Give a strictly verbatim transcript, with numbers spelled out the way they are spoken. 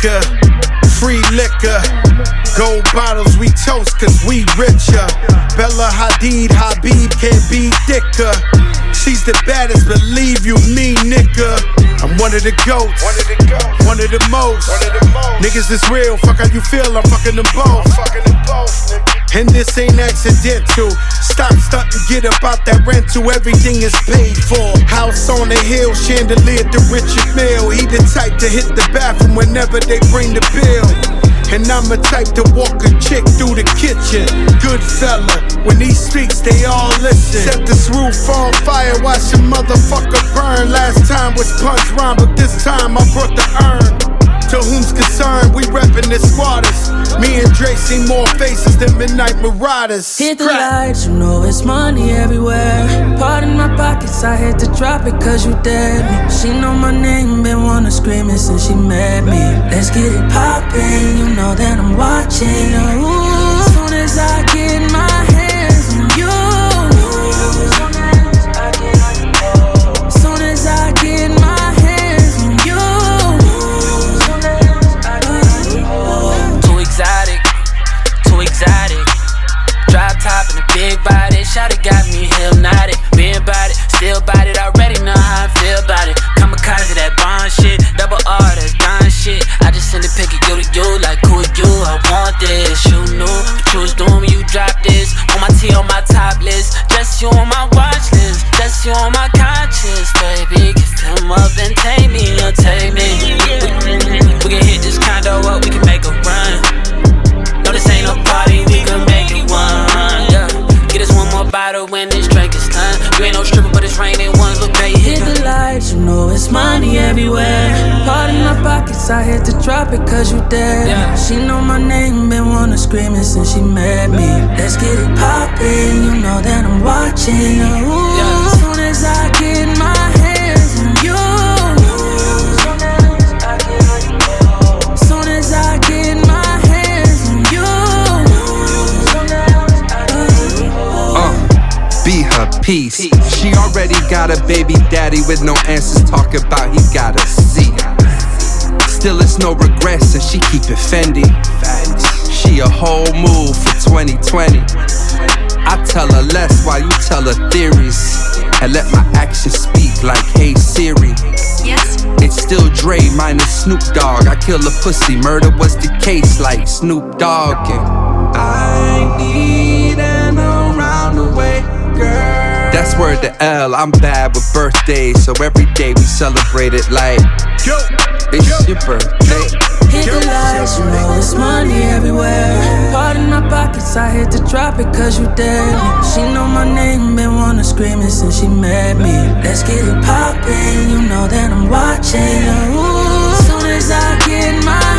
liquor, free liquor. Gold bottles we toast cause we richer. Bella Hadid, Habib can't be thicker. She's the baddest, believe you me, nigga. I'm one of the goats, one of the, goats. One of the most. One of the most. Niggas is real, fuck how you feel, I'm fucking them both. I'm fucking them both, nigga. And this ain't accidental. Stop stunting, get up out that rental, everything is paid for. House on the hill, chandelier to Richard Mille. He the type to hit the bathroom whenever they bring the bill. And I'm the type to walk a chick through the kitchen. Good fella, when he speaks, they all listen. Set this roof on fire, watch a motherfucker burn. Last time was punch rhyme, but this time I brought the urn. To whom's concerned, we reppin' the squatters. Me and Dre see more faces than Midnight Marauders. Hit the lights, you know it's money everywhere. Part in my pockets, I had to drop it cause you dared me. She know my name, been wanna scream it since she met me. Let's get it poppin', you know that I'm watching. Ooh, as soon as I get my hands on you, as soon as I get my hands on you. Exotic, too exotic. Drop top and a big body. Shawty got me hypnotic. Been about it, still about it. Already know how I feel about it. Kamikaze, that bond shit. Double R, that's Don shit. I just send a pic of you to you. Like, who are you? I want this. You knew what you was doing when you dropped this. On my T on my top list. Just you on my watch list. Just you on my conscience, baby. Can come up and take me or take me. We, we can hit this condo up. We can make a run. No, this ain't no party, we can make it one, yeah. Get us one more bottle when this drink is done. You ain't no stripper, but it's raining ones, look great. Hit the lights, you know it's money everywhere. Part in my pockets, I had to drop it cause you dared me. Yeah. She know my name, been wanna scream it since she met me. Let's get it poppin', you know that I'm watching. Ooh, Yeah. as soon as I get my hands on you, as soon as I get my be her peace. She already got a baby daddy with no answers. Talk about he got a C. Still it's no regrets and she keep it Fendi. She a whole move for twenty twenty. I tell her less while you tell her theories. And let my actions speak like hey Siri. Yes. It's still Dre minus Snoop Dogg. I kill a pussy, murder was the case like Snoop Dogg. And I need an around the way girl. That's word to L, I'm bad with birthdays. So every day we celebrate it like yo, it's yo, your birthday. Hit the lights, you know it's money everywhere. Part in my pockets, I had to drop it cause you dared me. She know my name, been wanna scream it since she met me. Let's get it poppin', you know that I'm watching. Ooh, as soon as I get my